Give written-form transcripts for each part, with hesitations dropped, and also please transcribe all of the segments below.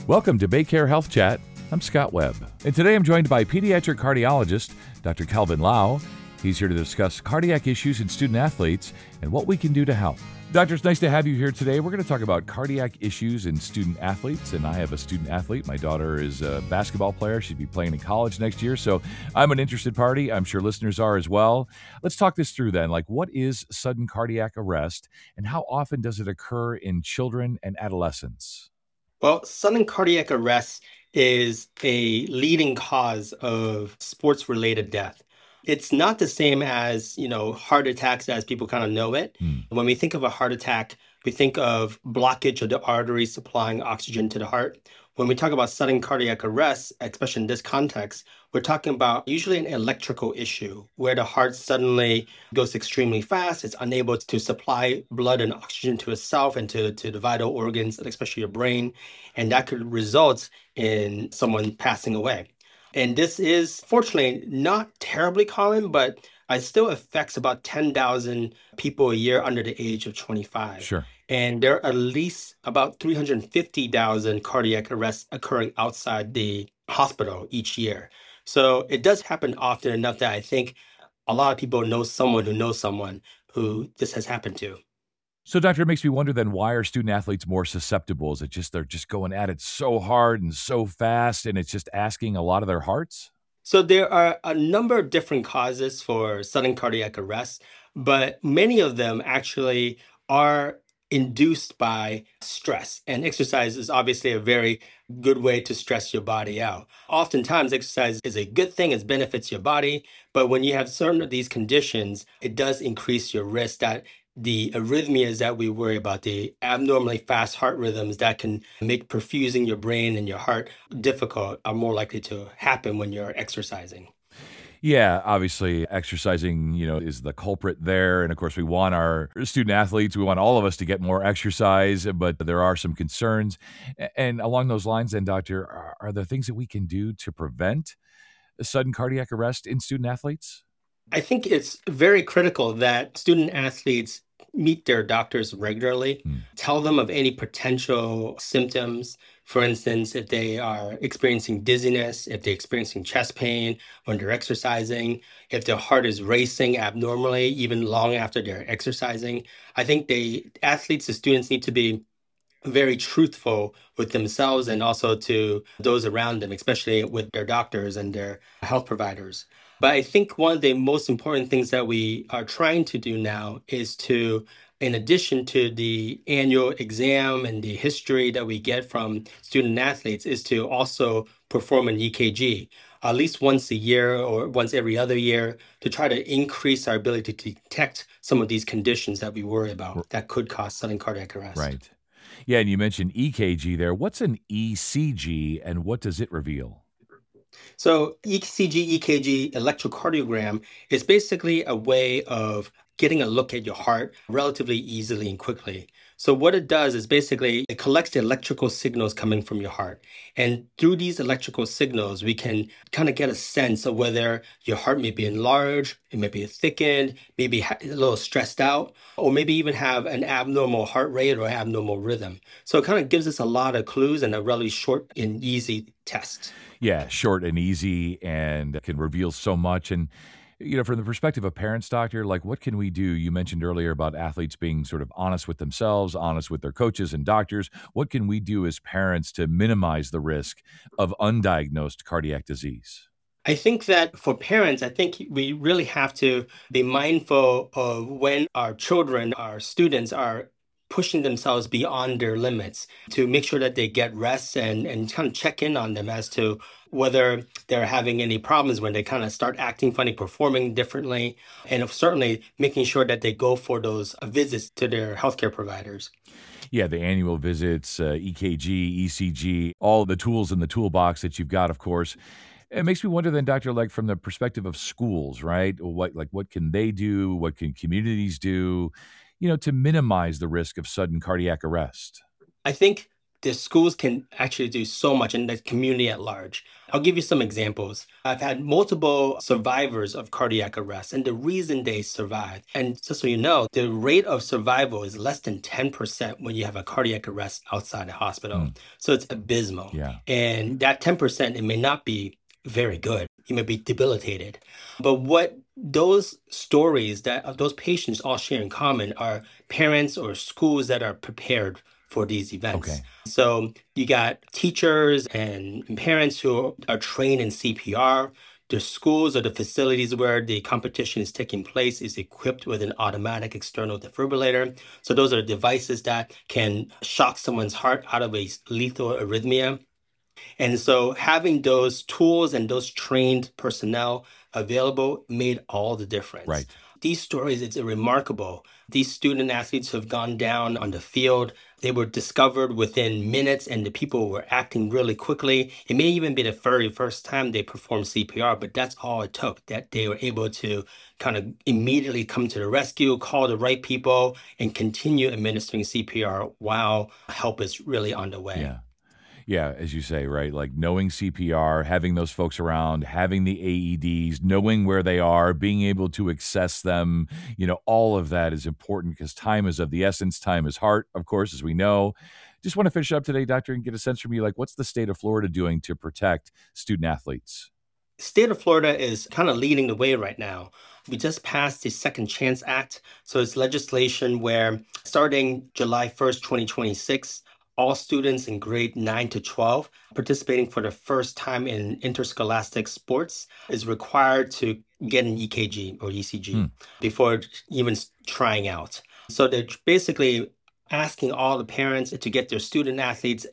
Welcome to Baycare Health Chat. I'm Scott Webb, and today I'm joined by pediatric cardiologist Dr. Calvin Lau. He's here to discuss cardiac issues in student athletes and what we can do to help. Doctor, it's nice to have you here today. We're going to talk about cardiac issues in student athletes, and I have a student athlete. My daughter is a basketball player. She'd be playing in college next year, so I'm an interested party. I'm sure listeners are as well. Let's talk this through then. What is sudden cardiac arrest, and how often does it occur in children and adolescents? Well, sudden cardiac arrest is a leading cause of sports-related death. It's not the same as, heart attacks as people kind of know it. When we think of a heart attack, we think of blockage of the arteries supplying oxygen to the heart. When we talk about sudden cardiac arrest, especially in this context, we're talking about usually an electrical issue where the heart suddenly goes extremely fast. It's unable to supply blood and oxygen to itself and to the vital organs, especially your brain. And that could result in someone passing away. And this is fortunately not terribly common, but it still affects about 10,000 people a year under the age of 25. Sure. And there are at least about 350,000 cardiac arrests occurring outside the hospital each year. So it does happen often enough that I think a lot of people know someone who knows someone who this has happened to. So, doctor, it makes me wonder then, why are student athletes more susceptible? Is it just they're just going at it so hard and so fast, and it's just asking a lot of their hearts? So there are a number of different causes for sudden cardiac arrest, but many of them actually are induced by stress. And exercise is obviously a very good way to stress your body out. Oftentimes, exercise is a good thing, it benefits your body, but when you have certain of these conditions, it does increase your risk that the arrhythmias that we worry about, the abnormally fast heart rhythms that can make perfusing your brain and your heart difficult, are more likely to happen when you're exercising. Yeah, obviously exercising, is the culprit there. And of course, we want our student athletes, we want all of us to get more exercise, but there are some concerns. And along those lines then, doctor, are there things that we can do to prevent a sudden cardiac arrest in student athletes? I think it's very critical that student athletes meet their doctors regularly, tell them of any potential symptoms. For instance, if they are experiencing dizziness, if they're experiencing chest pain when they're exercising, if their heart is racing abnormally, even long after they're exercising. I think the students need to be very truthful with themselves and also to those around them, especially with their doctors and their health providers. But I think one of the most important things that we are trying to do now is to, in addition to the annual exam and the history that we get from student athletes, is to also perform an EKG at least once a year or once every other year to try to increase our ability to detect some of these conditions that we worry about that could cause sudden cardiac arrest. Right. Yeah, and you mentioned EKG there. What's an ECG and what does it reveal? So ECG, EKG, electrocardiogram is basically a way of getting a look at your heart relatively easily and quickly. So what it does is basically it collects the electrical signals coming from your heart. And through these electrical signals, we can kind of get a sense of whether your heart may be enlarged, it may be thickened, maybe a little stressed out, or maybe even have an abnormal heart rate or abnormal rhythm. So it kind of gives us a lot of clues and a really short and easy test. Yeah, short and easy and can reveal so much. And, from the perspective of parents, doctor, what can we do? You mentioned earlier about athletes being sort of honest with themselves, honest with their coaches and doctors. What can we do as parents to minimize the risk of undiagnosed cardiac disease? I think that for parents, I think we really have to be mindful of when our children, our students are pushing themselves beyond their limits to make sure that they get rest and kind of check in on them as to whether they're having any problems when they kind of start acting funny, performing differently, and certainly making sure that they go for those visits to their healthcare providers. Yeah, the annual visits, EKG, ECG, all the tools in the toolbox that you've got, of course. It makes me wonder then, doctor, from the perspective of schools, right? What can they do? What can communities do, to minimize the risk of sudden cardiac arrest? I think the schools can actually do so much in the community at large. I'll give you some examples. I've had multiple survivors of cardiac arrest, and the reason they survived, and just so you know, the rate of survival is less than 10% when you have a cardiac arrest outside the hospital. So it's abysmal. Yeah. And that 10%, it may not be very good. You may be debilitated. But what those stories that those patients all share in common are parents or schools that are prepared for these events. Okay. So you got teachers and parents who are trained in CPR. The schools or the facilities where the competition is taking place is equipped with an automatic external defibrillator. So those are devices that can shock someone's heart out of a lethal arrhythmia. And so having those tools and those trained personnel available made all the difference. Right. These stories, it's remarkable. These student athletes who have gone down on the field, they were discovered within minutes and the people were acting really quickly. It may even be the very first time they performed CPR, but that's all it took, that they were able to kind of immediately come to the rescue, call the right people, and continue administering CPR while help is really on the way. Yeah. Yeah, as you say, right? Like knowing CPR, having those folks around, having the AEDs, knowing where they are, being able to access them, all of that is important because time is of the essence. Time is heart, of course, as we know. Just want to finish up today, Doctor, and get a sense from you, like what's the state of Florida doing to protect student athletes? State of Florida is kind of leading the way right now. We just passed the Second Chance Act. So it's legislation where starting July 1st, 2026, all students in grade 9 to 12 participating for the first time in interscholastic sports is required to get an EKG or ECG before even trying out. So they're basically asking all the parents to get their student athletes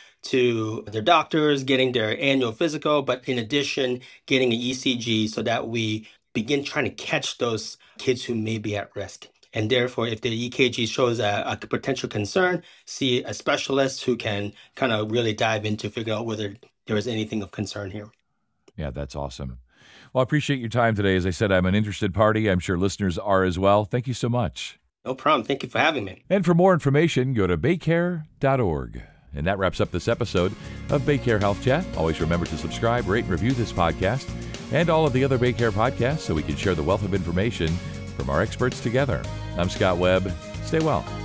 into their doctors, getting their annual physical, but in addition, getting an ECG so that we begin trying to catch those kids who may be at risk. And therefore, if the EKG shows a potential concern, see a specialist who can kind of really dive into figure out whether there is anything of concern here. Yeah, that's awesome. Well, I appreciate your time today. As I said, I'm an interested party. I'm sure listeners are as well. Thank you so much. No problem. Thank you for having me. And for more information, go to baycare.org. And that wraps up this episode of BayCare Health Chat. Always remember to subscribe, rate, and review this podcast and all of the other BayCare podcasts so we can share the wealth of information from our experts together. I'm Scott Webb. Stay well.